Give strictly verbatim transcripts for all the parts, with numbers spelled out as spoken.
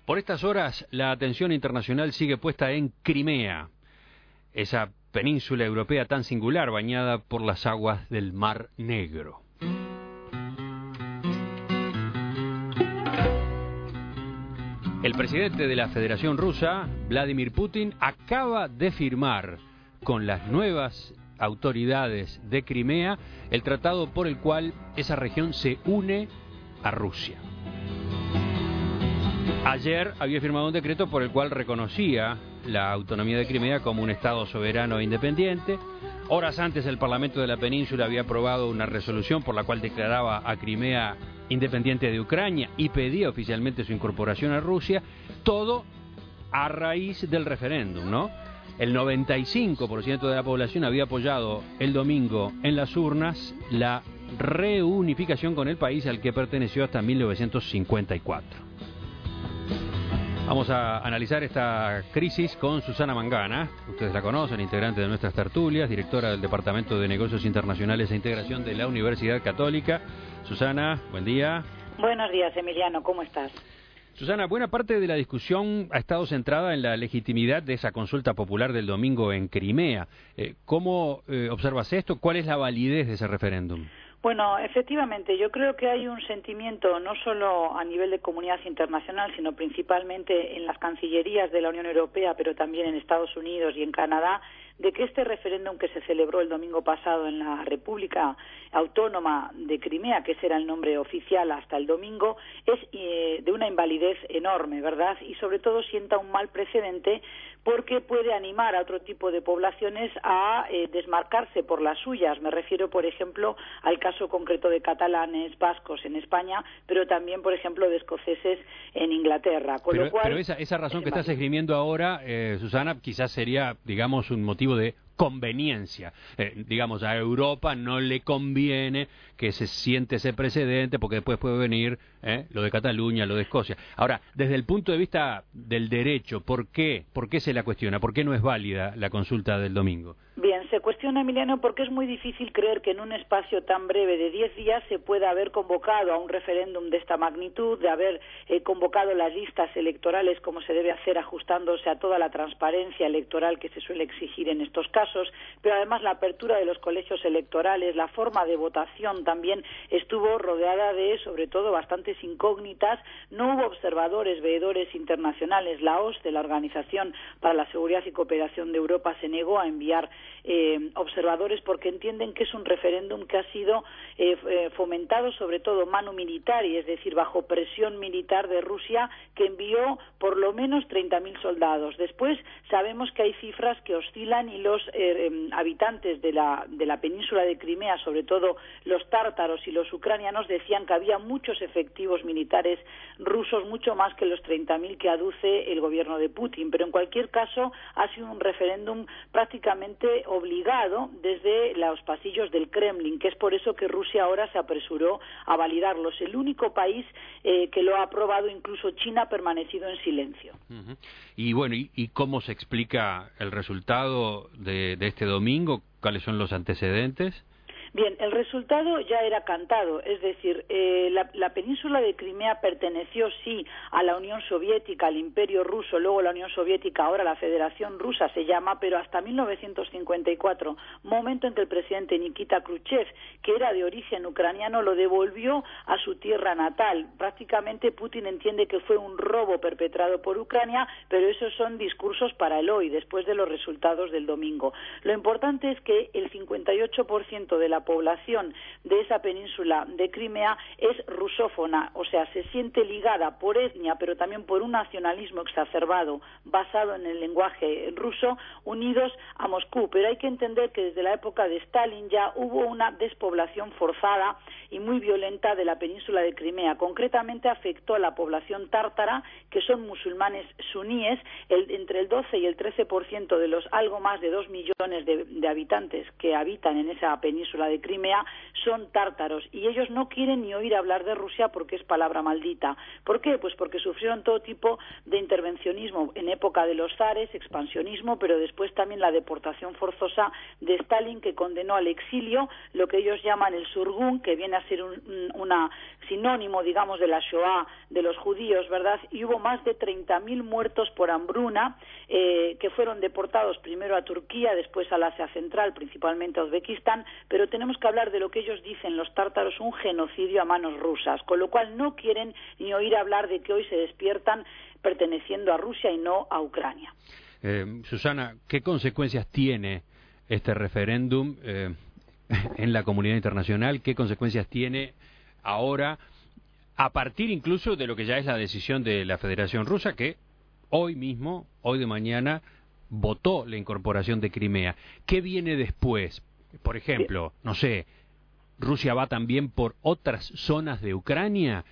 Por estas horas, la atención internacional sigue puesta en Crimea, esa península europea tan singular bañada por las aguas del Mar Negro. El presidente de la Federación Rusa, Vladimir Putin, acaba de firmar con las nuevas autoridades de Crimea el tratado por el cual esa región se une a Rusia. Ayer había firmado un decreto por el cual reconocía la autonomía de Crimea como un Estado soberano e independiente. Horas antes el Parlamento de la península había aprobado una resolución por la cual declaraba a Crimea independiente de Ucrania y pedía oficialmente su incorporación a Rusia, todo a raíz del referéndum, ¿no? El noventa y cinco por ciento de la población había apoyado el domingo en las urnas la reunificación con el país al que perteneció hasta mil novecientos cincuenta y cuatro. Vamos a analizar esta crisis con Susana Mangana. Ustedes la conocen, integrante de nuestras tertulias, directora del Departamento de Negocios Internacionales e Integración de la Universidad Católica. Susana, buen día. Buenos días, Emiliano, ¿cómo estás? Susana, buena parte de la discusión ha estado centrada en la legitimidad de esa consulta popular del domingo en Crimea. Eh, ¿Cómo eh, observas esto? ¿Cuál es la validez de ese referéndum? Bueno, efectivamente, yo creo que hay un sentimiento no solo a nivel de comunidad internacional, sino principalmente en las cancillerías de la Unión Europea, pero también en Estados Unidos y en Canadá, de que este referéndum que se celebró el domingo pasado en la República Autónoma de Crimea, que ese era el nombre oficial hasta el domingo, es eh, de una invalidez enorme, ¿verdad? Y sobre todo sienta un mal precedente porque puede animar a otro tipo de poblaciones a eh, desmarcarse por las suyas. Me refiero, por ejemplo, al caso concreto de catalanes, vascos en España, pero también, por ejemplo, de escoceses en Inglaterra. Con pero, lo cual, pero esa, esa razón que estás esgrimiendo ahora, eh, Susana, quizás sería, digamos, un motivo de conveniencia. Eh, digamos, a Europa no le conviene que se siente ese precedente porque después puede venir eh, lo de Cataluña, lo de Escocia. Ahora, desde el punto de vista del derecho, ¿por qué? ¿Por qué se la cuestiona? ¿Por qué no es válida la consulta del domingo? Bien, se cuestiona, Emiliano, porque es muy difícil creer que en un espacio tan breve de diez días se pueda haber convocado a un referéndum de esta magnitud, de haber eh, convocado las listas electorales como se debe hacer, ajustándose a toda la transparencia electoral que se suele exigir en estos casos, pero además la apertura de los colegios electorales, la forma de votación también estuvo rodeada de, sobre todo, bastantes incógnitas. No hubo observadores, veedores internacionales. La O S C E, la Organización para la Seguridad y Cooperación de Europa, se negó a enviar Eh, observadores porque entienden que es un referéndum que ha sido eh, fomentado sobre todo manu militari, es decir, bajo presión militar de Rusia, que envió por lo menos treinta mil soldados. Después sabemos que hay cifras que oscilan y los eh, habitantes de la, de la península de Crimea, sobre todo los tártaros y los ucranianos, decían que había muchos efectivos militares rusos, mucho más que los treinta mil que aduce el gobierno de Putin. Pero en cualquier caso ha sido un referéndum prácticamente obligado desde los pasillos del Kremlin, que es por eso que Rusia ahora se apresuró a validarlos. El único país eh, que lo ha aprobado, incluso China, ha permanecido en silencio. Uh-huh. Y bueno, ¿y, ¿y cómo se explica el resultado de, de este domingo? ¿Cuáles son los antecedentes? Bien, el resultado ya era cantado, es decir, eh, la, la península de Crimea perteneció sí a la Unión Soviética, al Imperio Ruso, luego la Unión Soviética, ahora la Federación Rusa se llama, pero hasta mil novecientos cincuenta y cuatro, momento en que el presidente Nikita Khrushchev, que era de origen ucraniano, lo devolvió a su tierra natal. Prácticamente Putin entiende que fue un robo perpetrado por Ucrania, pero esos son discursos para el hoy, después de los resultados del domingo. Lo importante es que el cincuenta y ocho por ciento de la población de esa península de Crimea es rusófona, o sea, se siente ligada por etnia, pero también por un nacionalismo exacerbado basado en el lenguaje ruso, unidos a Moscú. Pero hay que entender que desde la época de Stalin ya hubo una despoblación forzada y muy violenta de la península de Crimea. Concretamente afectó a la población tártara, que son musulmanes suníes, el, entre el doce y el trece por ciento de los algo más de dos millones de, de habitantes que habitan en esa península de Crimea, son tártaros y ellos no quieren ni oír hablar de Rusia porque es palabra maldita. ¿Por qué? Pues porque sufrieron todo tipo de intervencionismo en época de los zares, expansionismo, pero después también la deportación forzosa de Stalin, que condenó al exilio, lo que ellos llaman el surgun, que viene a ser un una sinónimo, digamos, de la Shoah de los judíos, ¿verdad? Y hubo más de treinta mil muertos por hambruna, eh, que fueron deportados primero a Turquía, después al Asia Central, principalmente a Uzbekistán, pero tenemos que hablar de lo que ellos dicen, los tártaros, un genocidio a manos rusas, con lo cual no quieren ni oír hablar de que hoy se despiertan perteneciendo a Rusia y no a Ucrania. Eh, Susana, ¿qué consecuencias tiene este referéndum eh, en la comunidad internacional? ¿Qué consecuencias tiene ahora, a partir incluso de lo que ya es la decisión de la Federación Rusa, que hoy mismo, hoy de mañana, votó la incorporación de Crimea? ¿Qué viene después? Por ejemplo, no sé, ¿Rusia va también por otras zonas de Ucrania?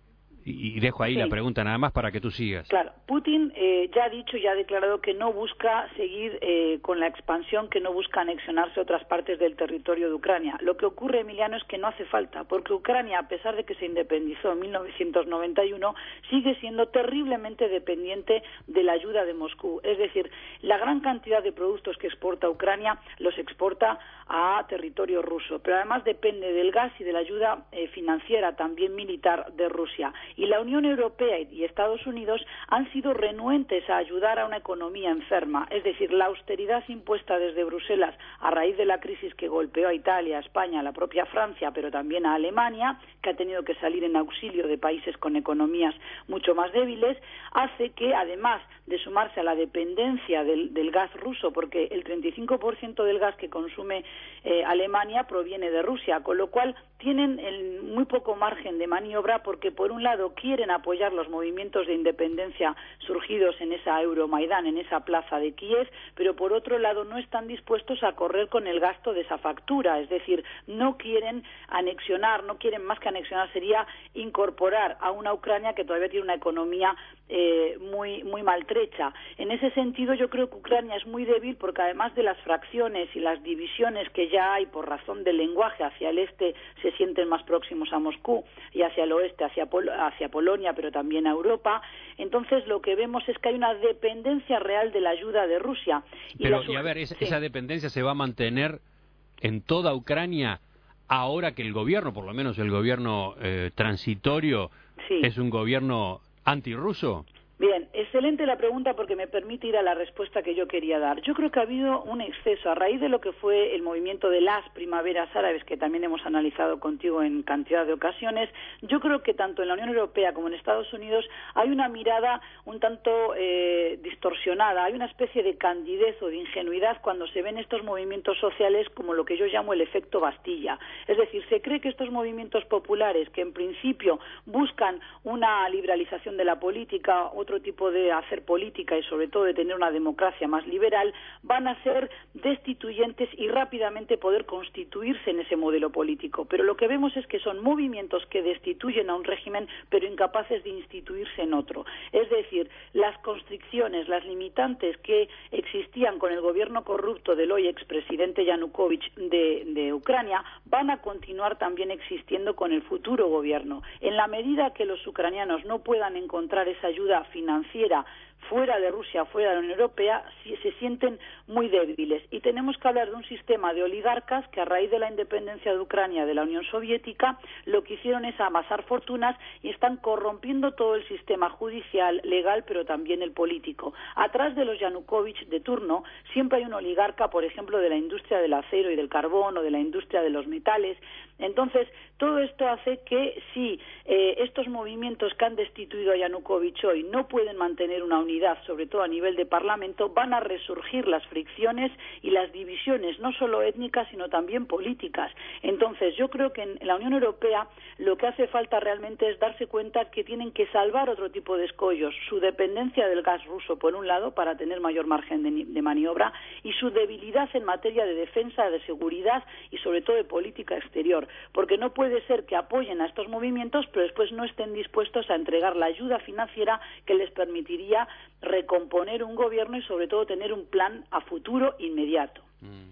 Y dejo ahí sí. la pregunta nada más para que tú sigas. Claro, Putin eh, ya ha dicho, ya ha declarado que no busca seguir eh, con la expansión, que no busca anexionarse a otras partes del territorio de Ucrania. Lo que ocurre, Emiliano, es que no hace falta, porque Ucrania, a pesar de que se independizó en mil novecientos noventa y uno, sigue siendo terriblemente dependiente de la ayuda de Moscú. Es decir, la gran cantidad de productos que exporta Ucrania los exporta a territorio ruso, pero además depende del gas y de la ayuda eh, financiera, también militar, de Rusia. Y la Unión Europea y Estados Unidos han sido renuentes a ayudar a una economía enferma, es decir, la austeridad impuesta desde Bruselas a raíz de la crisis que golpeó a Italia, a España, a la propia Francia, pero también a Alemania, que ha tenido que salir en auxilio de países con economías mucho más débiles, hace que, además de sumarse a la dependencia del, del gas ruso, porque el treinta y cinco por ciento del gas que consume eh, Alemania proviene de Rusia, con lo cual tienen el muy poco margen de maniobra, porque por un lado quieren apoyar los movimientos de independencia surgidos en esa Euromaidán, en esa plaza de Kiev, pero por otro lado no están dispuestos a correr con el gasto de esa factura, es decir, no quieren anexionar, no quieren más que anexionar, sería incorporar a una Ucrania que todavía tiene una economía eh, muy, muy maltrecha. En ese sentido yo creo que Ucrania es muy débil porque además de las fracciones y las divisiones que ya hay por razón del lenguaje, hacia el este se sienten más próximos a Moscú y hacia el oeste, hacia, Pol- hacia Polonia, pero también a Europa. Entonces lo que vemos es que hay una dependencia real de la ayuda de Rusia. Y pero, la... y a ver, ¿esa, sí. ¿esa dependencia se va a mantener en toda Ucrania ahora que el gobierno, por lo menos el gobierno eh, transitorio, sí. es un gobierno antirruso? Bien, excelente la pregunta porque me permite ir a la respuesta que yo quería dar. Yo creo que ha habido un exceso a raíz de lo que fue el movimiento de las primaveras árabes, que también hemos analizado contigo en cantidad de ocasiones. Yo creo que tanto en la Unión Europea como en Estados Unidos hay una mirada un tanto eh, distorsionada, hay una especie de candidez o de ingenuidad cuando se ven estos movimientos sociales como lo que yo llamo el efecto Bastilla. Es decir, se cree que estos movimientos populares que en principio buscan una liberalización de la política, otro tipo de hacer política y sobre todo de tener una democracia más liberal, van a ser destituyentes y rápidamente poder constituirse en ese modelo político. Pero lo que vemos es que son movimientos que destituyen a un régimen pero incapaces de instituirse en otro. Es decir, las constricciones, las limitantes que existían con el gobierno corrupto del hoy expresidente Yanukovych de, de Ucrania van a continuar también existiendo con el futuro gobierno. En la medida que los ucranianos no puedan encontrar esa ayuda financiera fuera de Rusia, fuera de la Unión Europea, se sienten muy débiles. Y tenemos que hablar de un sistema de oligarcas que a raíz de la independencia de Ucrania de la Unión Soviética lo que hicieron es amasar fortunas y están corrompiendo todo el sistema judicial, legal, pero también el político. Atrás de los Yanukovych de turno siempre hay un oligarca, por ejemplo, de la industria del acero y del carbón o de la industria de los metales. Entonces, todo esto hace que si eh, estos movimientos que han destituido a Yanukovych hoy no pueden mantener una unidad, sobre todo a nivel de Parlamento, van a resurgir las fricciones y las divisiones, no solo étnicas, sino también políticas. Entonces, yo creo que en la Unión Europea lo que hace falta realmente es darse cuenta que tienen que salvar otro tipo de escollos, su dependencia del gas ruso, por un lado, para tener mayor margen de, de maniobra, y su debilidad en materia de defensa, de seguridad y sobre todo de política exterior, porque no puede ser que apoyen a estos movimientos, pero después no estén dispuestos a entregar la ayuda financiera que les permitiría recomponer un gobierno y sobre todo tener un plan a futuro inmediato. Mm.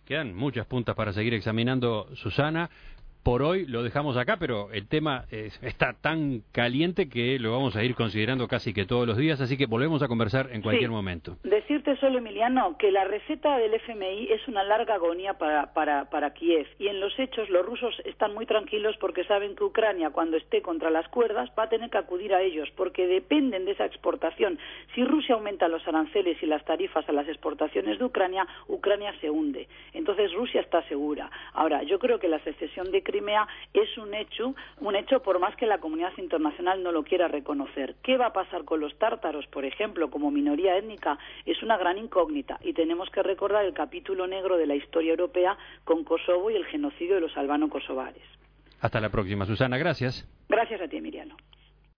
Quedan muchas puntas para seguir examinando, Susana. Por hoy lo dejamos acá, pero el tema eh, está tan caliente que lo vamos a ir considerando casi que todos los días, así que volvemos a conversar en cualquier sí. momento. Decirte solo, Emiliano, que la receta del F M I es una larga agonía para, para, para Kiev, y en los hechos los rusos están muy tranquilos porque saben que Ucrania, cuando esté contra las cuerdas, va a tener que acudir a ellos, porque dependen de esa exportación. Si Rusia aumenta los aranceles y las tarifas a las exportaciones de Ucrania, Ucrania se hunde. Entonces Rusia está segura. Ahora, yo creo que la secesión de Crimea es un hecho, un hecho por más que la comunidad internacional no lo quiera reconocer. ¿Qué va a pasar con los tártaros, por ejemplo, como minoría étnica? Es una gran incógnita, y tenemos que recordar el capítulo negro de la historia europea con Kosovo y el genocidio de los albano-kosovares. Hasta la próxima, Susana, gracias. Gracias a ti, Emiliano.